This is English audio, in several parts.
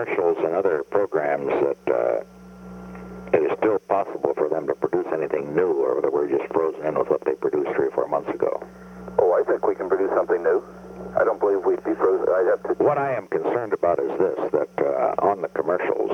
commercials and other programs that it is still possible for them to produce anything new, or that we're just frozen in with what they produced 3 or 4 months ago? Oh, I think we can produce something new. I don't believe we'd be frozen. I'd have to... What I am concerned about is this, that on the commercials,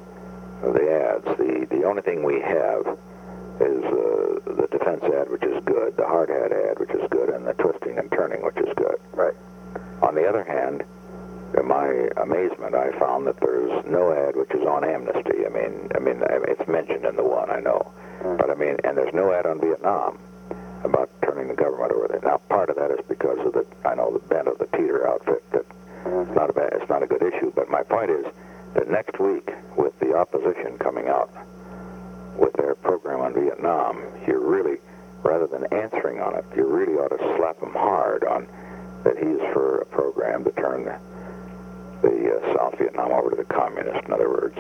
the ads, the only thing we have is the defense ad, which is good, the hard hat ad, which is good, and the twisting and turning, which is good. Right. On the other hand, to my amazement, I found that there's no ad which is on amnesty. I mean, it's mentioned in the one, I know. But I mean, and there's no ad on Vietnam about turning the government over there. Now, part of that is because of the bent of the Teeter outfit. That it's not a good issue. But my point is that next week, with the opposition coming out with their program on Vietnam, you really, rather than answering on it, you really ought to slap them hard on that he's for a program to turn the South Vietnam over to the communists, in other words.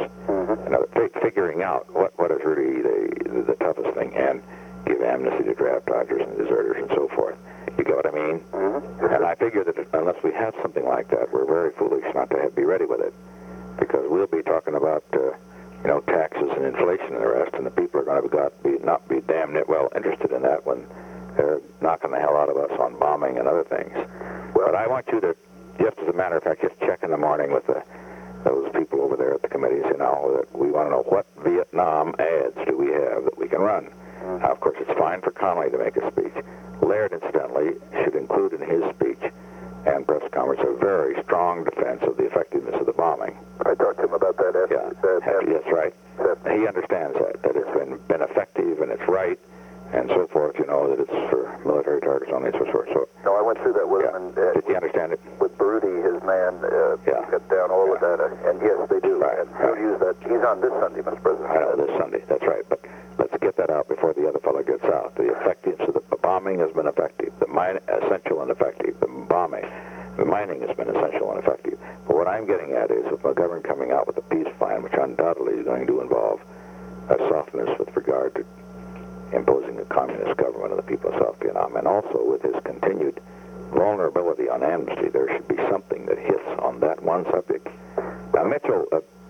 Figuring out what is really the toughest thing, and give amnesty to draft dodgers and deserters and so forth. You get what I mean? And I figure that unless we have something like that, we're very foolish not to be ready with it, because we'll be talking about taxes and inflation and the rest, and the people are going to not be damn well interested in that when they're knocking the hell out of us on bombing and other things. But I want you to, just as a matter of fact, just check in the morning with those people over there at the committees, that we want to know what Vietnam ads do we have that we can run. Now, of course, it's fine for Connolly to make a speech. Laird, incidentally, should include in his speech and press conference a very strong defense of the effectiveness of the bombing. I talked to him about that yes, right. He understands that it's been effective and it's right and so forth, that it's for military targets only and so forth. No, I went through that with him. And, did he understand it? With Baruti, his man, cut down all the data. And yes, they do. Right, and he'll use that. He's on this Sunday, Mr. President. I know, this Sunday. That's right. But let's get that out before the other fellow gets out. The effectiveness of the bombing has been effective. The essential and effective. The mining has been essential and effective. But what I'm getting at is with McGovern coming out with a peace plan, which undoubtedly is going to involve a softness with regard to imposing a communist government on the people of South Vietnam, and also with his continued vulnerability on amnesty, there should be something that hits on that one subject. Now, Mitchell,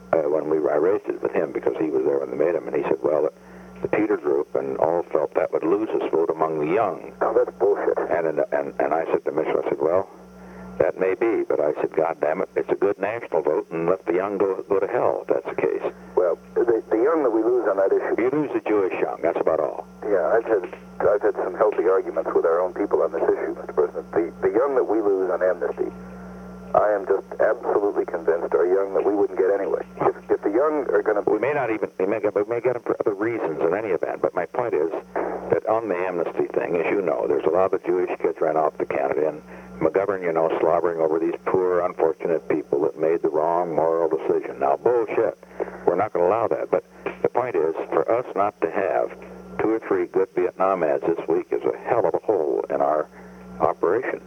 I raised it with him because he was there when they made him, and he said, well, the Teeter group and all felt that would lose his vote among the young. Oh, that's bullshit. And I said to Mitchell, I said, well, that may be, but I said, God damn it, it's a good national vote, and let the young go to hell if that's the case. Well, the young that we lose on that issue... You lose the Jewish young, that's about all. Yeah, I've had some healthy arguments with our own people on this issue, Mr. President. The young that we lose on amnesty, I am just absolutely convinced are young that we wouldn't get anyway. If the young are going to... We may get them for other reasons in any event, but my point is that on the amnesty thing, as you know, there's a lot of Jewish kids ran off to Canada, and McGovern, slobbering over these poor, unfortunate people that made the wrong moral decision. Now, bullshit. We're not going to allow that. But the point is, for us not to have 2 or 3 good Vietnam ads this week is a hell of a hole in our operation.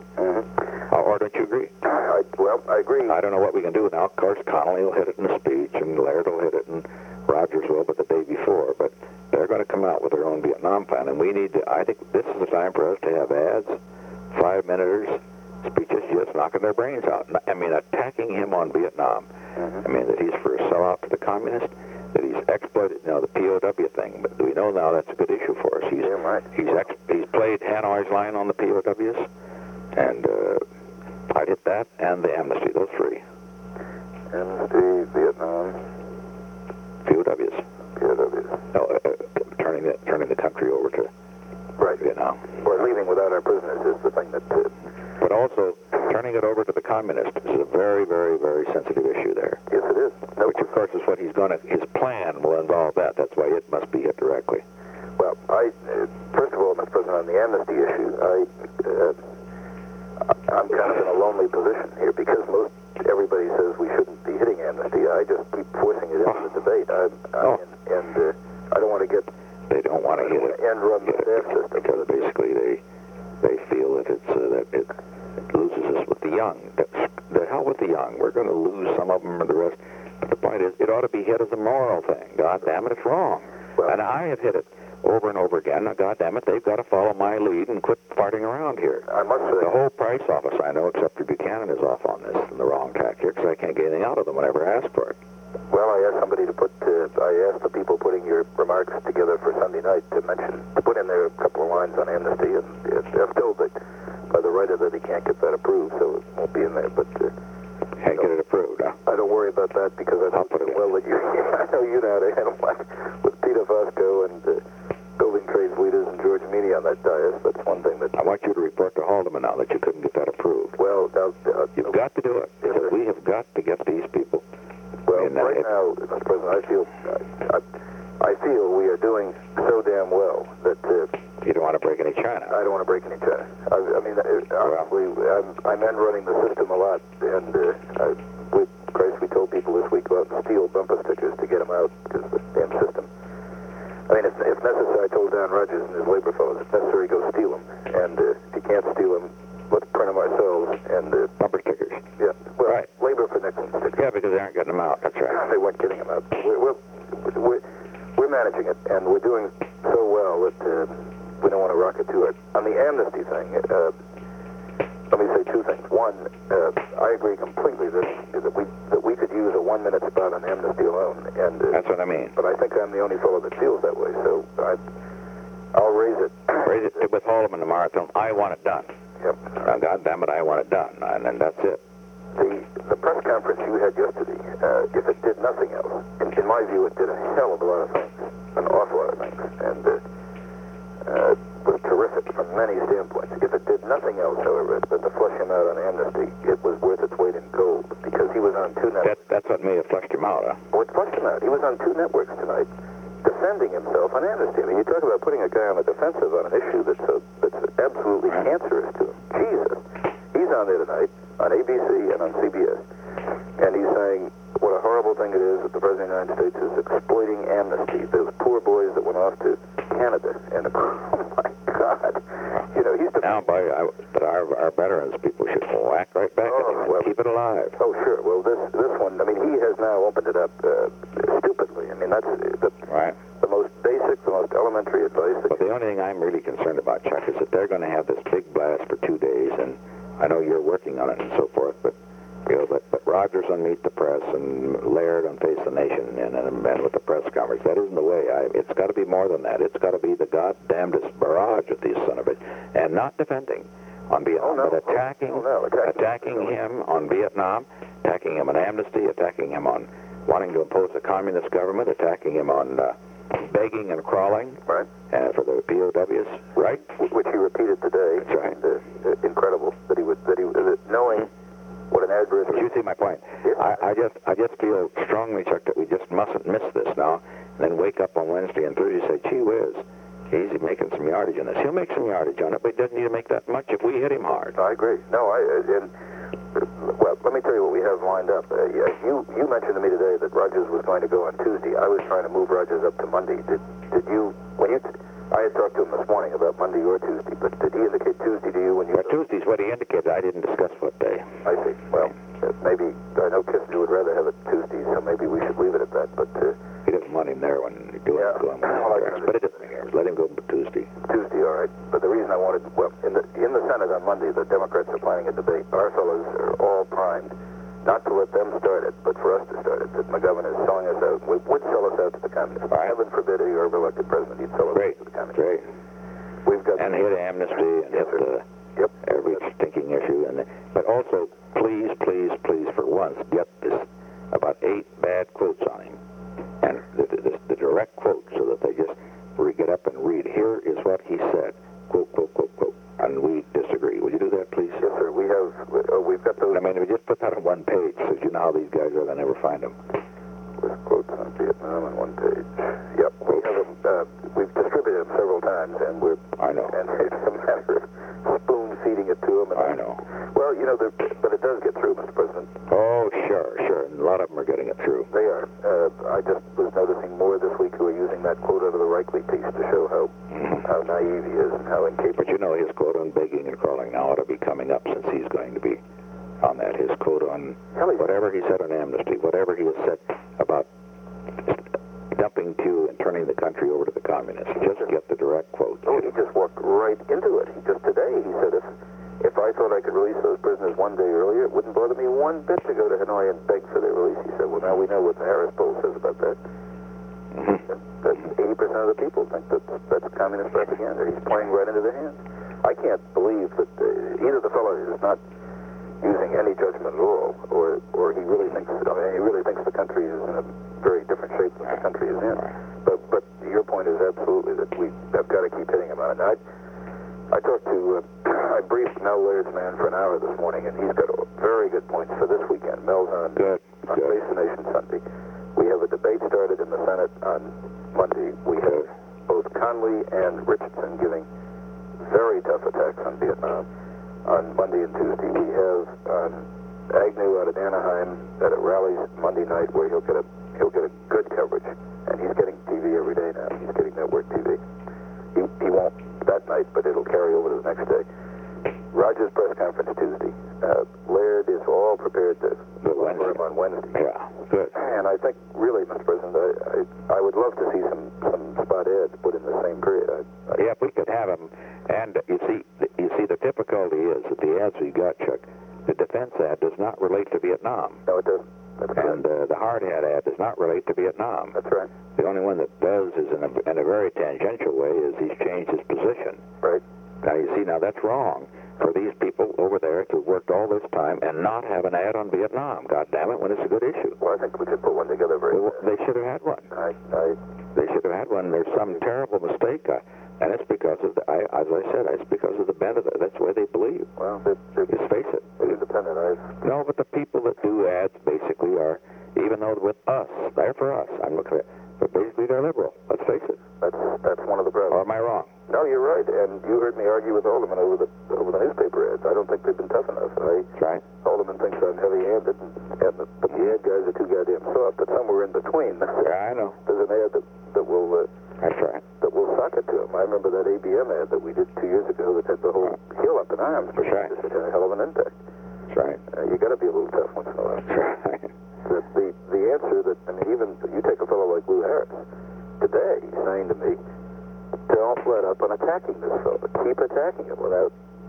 Or don't you agree? I agree. I don't know what we can do now. Of course, Connolly will hit it in a speech, and Laird will hit it, and Rogers will, but the day before. But they're going to come out with their own Vietnam plan, and we need to, I think this is the time for us to have ads, 5-minuters, speeches just knocking their brains out. I mean, attacking him on Vietnam. I mean, that he's for a sellout to the communists, that he's exploited, the POW thing. But we know now that's a good issue for us. He's played Hanoi's line on the POWs, and I'd hit that and the amnesty, those 3. Amnesty, Vietnam, POWs. POWs. Turning the country over to Vietnam. Or leaving without our prisoners is the thing that... But also, turning it over to the communists is a very, very, very sensitive issue there. Yes, it is. Which, of course, is what his plan will involve that. That's why it must be hit directly. Well, first of all, Mr. President, on the amnesty issue, I'm kind of in a lonely position here because everybody says we shouldn't be hitting amnesty. I just keep forcing it into the debate. And I don't want to get... They don't want to hit it. And run the staff system. Because basically they feel that it loses us with the young. The hell with the young. We're going to lose some of them or the rest. But the point is, it ought to be hit as a moral thing. God damn it, it's wrong. Well, and I have hit it over and over again. Now, goddamn it, they've got to follow my lead and quit farting around here. I must say, The whole Price office, I know, except for Buchanan, is off on this and the wrong tack here because I can't get anything out of them whenever I ask for it. well, I asked somebody to I asked the people putting your remarks together for Sunday night to put in there a couple of lines on amnesty, and I'm told that by the writer that he can't get that approved, so it won't be in there, but... Can't get it approved, huh? I don't worry about that because I know I'll put it in. well that I know you know how to handle that with Peter Fosco and building trades leaders and George Meany on that dais. That's one thing that... I want you to report to Haldeman now that you couldn't get that approved. Well, now... You've got to do it. Yes, sir. We have got to get these people. Well, And, right now, Mr. President, I feel we are doing so damn well that... You don't want to break any China. I don't want to break any China. I mean, honestly, I'm in running the system a lot, and we told people this week about steel bumper stickers to get them out because the damn system. I mean, if necessary, I told Don Rogers and his labor fellows, if necessary, go steal them, and if you can't steal them, let's print them ourselves and... Bumper stickers. Yeah, well, Right. labor for Nixon stickers. Yeah, because they aren't getting them out. That's right. They weren't getting them out. We're managing it, and we're doing so well that we don't want to rock it too hard. On the amnesty thing, let me say two things. One, I agree completely that we could use a 1-minute spot on amnesty alone, and That's what I mean. but I think I'm the only fellow that feels that way. So I'll raise it. Raise it with Haldeman tomorrow. Tell him I want it done. Yep. Now, goddamn it, I want it done, and then that's it. The press conference you had yesterday, if it did nothing else, in my view, it did a hell of a lot of things, an awful lot of things, and was terrific from many standpoints. If it did nothing else, however, than to flush him out on amnesty, it was worth its weight in gold, because he was on 2 networks. That's what may have flushed him out, huh? Well, it flushed him out. He was on 2 networks tonight, defending himself on amnesty. I mean, you talk about putting a guy on the defensive on an issue that's absolutely cancerous to him. Jesus. He's on there tonight, on ABC and on CBS, and he's saying what a horrible thing it is that the President of the United States is exploiting amnesty. Those poor boys that went off to Canada, and oh my God, you know, he's Now, but our veterans people should whack right back at him and keep it alive. Oh, sure. Well, this one, I mean, he has now opened it up stupidly. I mean, that's Right. the most basic, the most elementary advice. But the only thing I'm really concerned about, Chuck, is that they're going to have this big blast for 2 days, and I know you're working on it and so forth, but you know, but Rogers on Meet the Press and Laird on Face the Nation and with the press conference, that isn't the way. It's got to be more than that. It's got to be the goddamnedest barrage of these son of it, and not defending on Vietnam, but attacking him on Vietnam, attacking him on amnesty, attacking him on wanting to impose a communist government, attacking him on begging and crawling, right, for the POWs, right? Which he repeated today. That's right. And, incredible that he knowing what an adverse. But you see my point. Yes. I just feel strongly, Chuck, that we just mustn't miss this now, and then wake up on Wednesday and Thursday and say, gee whiz, he's making some yardage on this. He'll make some yardage on it, but he doesn't need to make that much if we hit him hard. I agree. No, well, let me tell you what we have lined up. You mentioned to me today that Rogers was going to go on Tuesday. I was trying to move Rogers up to Monday. Did you, I had talked to him this morning about Monday or Tuesday, but did he indicate Tuesday to you when you... Tuesday's what he indicated. I didn't discuss what day. I see. Well, maybe, I know Kissinger would rather have it Tuesday, so maybe we should leave it at that, but... He doesn't want him there when he's going but it doesn't matter. Let him go Tuesday. Tuesday, all right. But the reason I wanted... Well, in the Senate on Monday, the Democrats are planning a debate. Our fellows are all primed not to let them start it, but for us to start it. That McGovern is selling us out. Would sell us out to the communists. Right. Heaven forbid he were elected president, he'd sell us out to the communists. Great. We've got... And hit amnesty and hit every stinking issue. But also, please, for once, get this about 8 bad quotes on him. And the direct quote, so that they just get up and read. Here is what he said. Quote, quote, quote, quote. And we disagree. Would you do that, please? Yes, sir. We've got those... I mean, if you just put that on one page, so you know how these guys are, they'll never find them. With quotes on Vietnam on one page. Yep. We have them, we've distributed them several times, and I know. And it's a matter of spoon-feeding it to them. And I know. Well, you know, but it does get through, Mr. President. Oh, sure. And a lot of them are getting it through. They are. I just was noticing more this week who are using that quote out of the Reichley piece to show how naive he is and how incapable. But you know, his quote on begging and crawling now ought to be coming up, since he's going to be on that. His quote on whatever he said on amnesty, whatever he has said about dumping to and turning the country over to the communists. Just get the direct quote. Oh, he just walked right into it. He just today, he said, if I thought I could release those prisoners one day earlier, it wouldn't bother me one bit to go to Hanoi and beg for their release. He said, well, now we know what the Harris poll says about that. That 80% of the people think that's communist propaganda. He's playing right into their hands. I can't believe that either the fellow is not using any judgment at all, or he really thinks the country is in a very different shape than the country is in. But your point is absolutely that we have got to keep hitting him on it. I talked to, I briefed Mel Laird's man for an hour this morning, and he's got very good points for this weekend. Mel's on Face the Nation Sunday. We have a debate started in the Senate on Monday. We have both Conley and Richardson giving very tough attacks on Vietnam on Monday and Tuesday. We have Agnew out at Anaheim at a rally Monday night where he'll get a good coverage, and he's getting TV every day now. He's getting network TV. He won't that night, but it'll carry over to the next day. Rogers' press conference Tuesday. Laird is all prepared to for him on Wednesday. Yeah, good. And I think, really, Mr. President, I would love to see some spot ads put in the same period. Yeah, if we could have them. And you see, the difficulty is that the ads we got, Chuck, the defense ad does not relate to Vietnam. No, it doesn't. That's right. And the hard hat ad does not relate to Vietnam. That's right. The only one that does is in a very tangential way is he's changed his position. Right. Now, you see, now that's wrong for these people over there to have worked all this time and not have an ad on Vietnam, God damn it, when it's a good issue. Well, I think we could put one together very well, they should have had one. They should have had one. There's some terrible mistake, and it's because of as I said, it's because of the bent of it. That's the way they believe. Well, just face it. They're independent. No, but the people that do ads basically are, even though with us, they're for us. I'm looking at, but basically they're liberal. Let's face it. That's one of the problems. Or am I wrong? No, you're right. And you heard me argue with Haldeman over the newspaper ads. I don't think they've been tough enough. That's right. Haldeman thinks I'm heavy-handed, and the ad guys are too goddamn soft. But somewhere in between, yeah, I know. There's an ad that will. That's right. That will sock it to him. I remember that ABM ad that we did 2 years ago that had the whole hill up in arms. That's right. It had a hell of an impact. That's right. You got to be a little tough once in a while. That's right. The answer that, I mean, even you take a fellow like Lou Harris today, he's saying to me, don't let up on attacking this fellow. Keep attacking him without.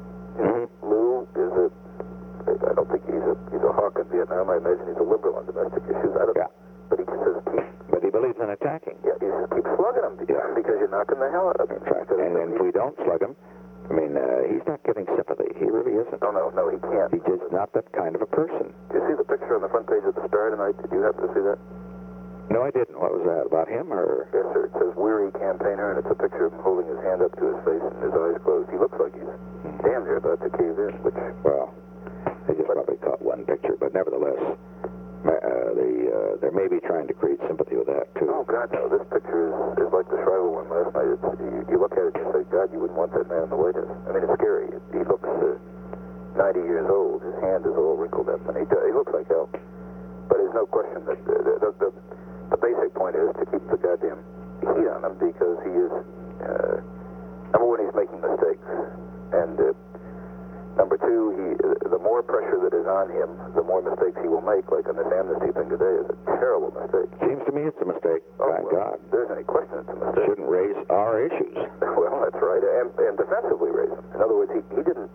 Lou is I don't think he's a hawk in Vietnam. I imagine he's a liberal on domestic issues. I don't know. But he says keep. But he believes in attacking. Yeah, he says keep slugging him because you're knocking the hell out of him. That's right. And if we don't slug him, I mean, he's not getting sympathy. He really isn't. No, he can't. He's just not that kind of a person. Did you see the picture on the front page of the Star tonight? Did you happen to see that? No, I didn't. What was that, about him, or? Yes, sir. It says weary campaigner, and it's a picture of him holding his hand up to his face and his eyes closed. He looks like he's damn near about to cave in, which... Well, they just probably caught one picture, but nevertheless, they may be trying to create sympathy with that, too. Oh, God, no. This picture is like the Shriver one last night. You look at it and you say, God, you wouldn't want that man in the White House. I mean, it's scary. He looks 90 years old. His hand is all wrinkled up, and he looks like hell. But there's no question that the basic point is to keep the goddamn heat on him because he is, number one, he's making mistakes. And number two, the more pressure that is on him, the more mistakes he will make, like on this amnesty thing today is a terrible mistake. Seems to me it's a mistake. Thank God. There's any question it's a mistake. Shouldn't raise our issues. Well, that's right. And defensively raise them. In other words, he didn't,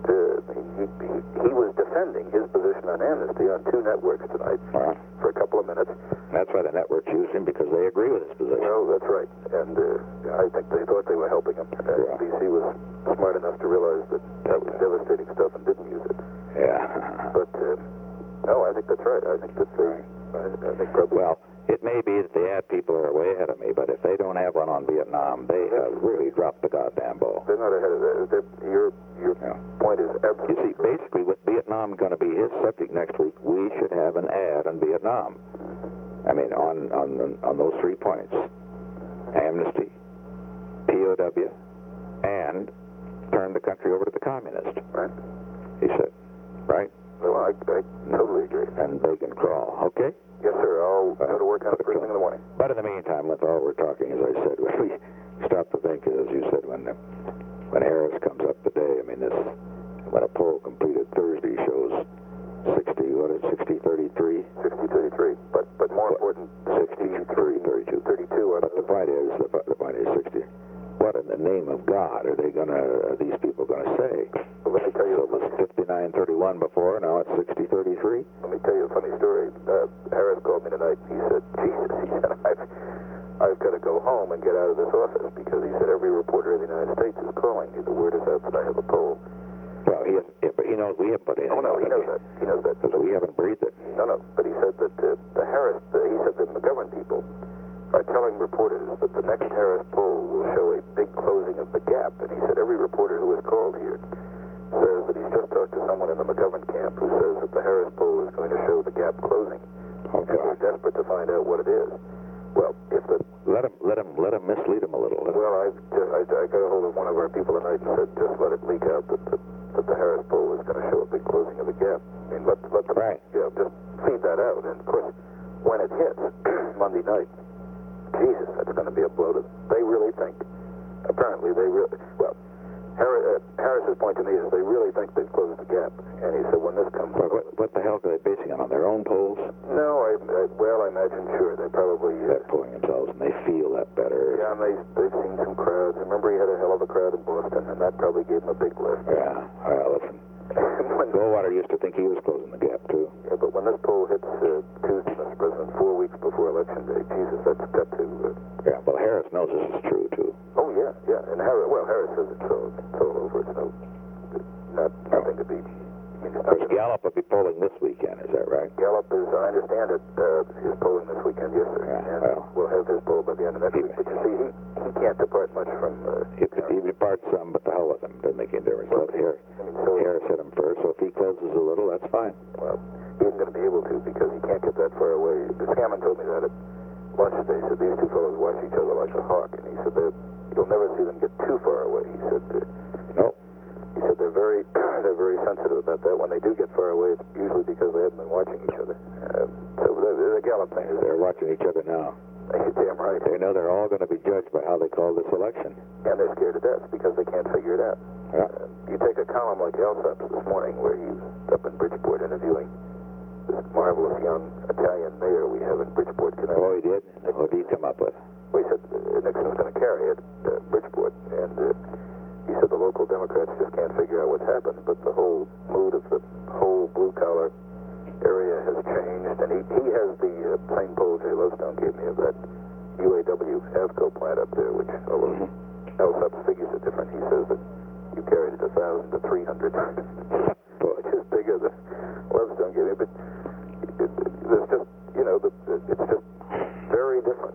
he was defending his position on amnesty on 2 networks tonight for a couple of minutes. That's why the networks used him, because they agree with his position. Well, that's right. And I think they thought they were helping him. NBC was smart enough to realize that was devastating stuff and didn't use it. Yeah. But, no, I think that's right. I think that's I think probably... Well, it may be that the ad people are way ahead of me, but if they don't have one on Vietnam, they have really dropped the goddamn ball. They're not ahead of that. Your point is absolutely... You see, basically, with Vietnam going to be his subject next week, we should have an ad on Vietnam. I mean, on those 3 points. Amnesty, POW, and turn the country over to the communists. Right. He said. Right? Well, I totally agree. And they can crawl. Okay? Yes, sir. I'll go to work on it first thing in the morning. But in the meantime, with all we're talking, as I said, we stop to think, as you said, when Harris comes up today, I mean, when a poll completed Thursday shows 60-33? 60-33. But more important, 62. But the point is, these people gonna say? But let me tell you. So it was 59-31 before. Now it's 60-33. Let me tell you a funny story. Harris called me tonight. He said, "Jesus," he said, I've got to go home and get out of this office because he said every reporter in the United States is calling me. The word is out that I have a poll. Well, but he knows we haven't put anything. Oh no, he knows that. He knows that. Because we haven't breathed it. No. But he said that the Harris. He said that the McGovern people are telling reporters that the next Harris poll will show a big closing of the gap. And he said every reporter who has called here says that he's just talked to someone in the McGovern camp who says that the Harris poll is going to show the gap closing. Oh, and we're desperate to find out what it is. Well, if the let him mislead him a little. Well, I got a hold of one of our people tonight and said just let it leak out that the Harris poll is going to show a big closing of the gap. I mean, let the right. Just feed that out. And of course, when it hits Monday night, Jesus, that's going to be a blow to. They really think. Apparently, they really. Well, Harris's point to me is they really think they've closed the gap. And he said when this comes. Well, what the hell are they basing it on? Their own polls? No, I imagine sure they probably. They're polling themselves, and they feel that better. Yeah, and they've seen some crowds. Remember, he had a hell of a crowd in Boston, and that probably gave him a big lift. Yeah. Well, listen. Goldwater used to think he was closing the gap too. Yeah, but when this poll hits Tuesday, Mr. President, 4 weeks before Election Day, Jesus, that's got to. Yeah. Well, Harris knows this is true too. Oh yeah, and Harris says it's all over. It's nothing to be. I mean, Of course, Gallup will be polling this weekend. Is that right? Gallup is, I understand it, is polling this weekend, yes, sir. Yeah, and well, we'll have his poll by the end of next week. But you see, he can't depart much from. He departs some, but the hell with him. Doesn't make any difference. Let Harris hit him first. So if he closes a little, that's fine. Well, he isn't going to be able to because he can't get that far away. Scammon told me that at lunch today. He said these two fellows watch each other like a hawk, and he said you'll never see them get too far away. He said. No. He said they're very sensitive about that. When they do get far away, it's usually because they haven't been watching each other. So the Gallup thing is they're watching each other now. You're damn right. They know they're all going to be judged by how they call this election. And they're scared to death because they can't figure it out. Yeah. You take a column like Alsop's this morning where he was up in Bridgeport interviewing this marvelous young Italian mayor we have in Bridgeport, Connecticut. Oh, he did? What did he come up with? Well, he said Nixon's going to carry it, Bridgeport, and he said the local Democrats just can't figure out what's happened, but the whole mood of the whole blue-collar area has changed, and he has the same poll Jay Lowstone gave me of that UAW Avco plant up there, which, although Alsop's figures are different, he says that you carried it 1,000 to 300, which is bigger than Lowstone gave me, but there's just, it's just very different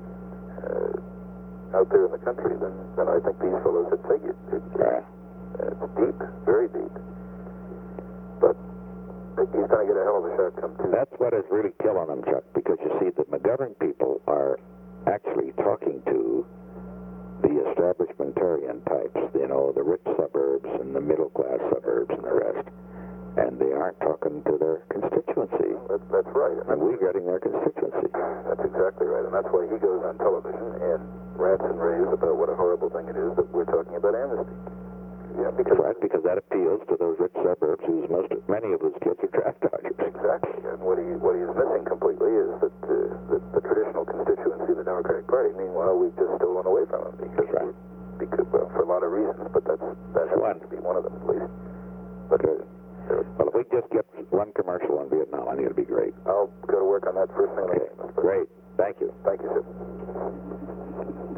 out there in the country than I think these fellows had figured. It's deep, very deep. But he's going to get a hell of a shot come Tuesday. That's what is really killing him, Chuck, because you see, the McGovern people are actually talking to the establishmentarian types, the rich suburbs and the middle-class suburbs and the rest. And they aren't talking to their constituency. That's right. And we're getting their constituency. That's exactly right. And that's why he goes on television and rants and raves about what a horrible thing it is that we're talking about amnesty. Because that appeals to those rich suburbs many of whose kids are draft dodgers. Exactly. And what he is missing completely is that the traditional constituency of the Democratic Party, meanwhile, we've just stolen away from them because for a lot of reasons, but that happens to be one of them at least. But well, if we just get one commercial on Vietnam, I think it'll be great. I'll go to work on that first thing. Okay. Great. Thank you. Thank you, sir.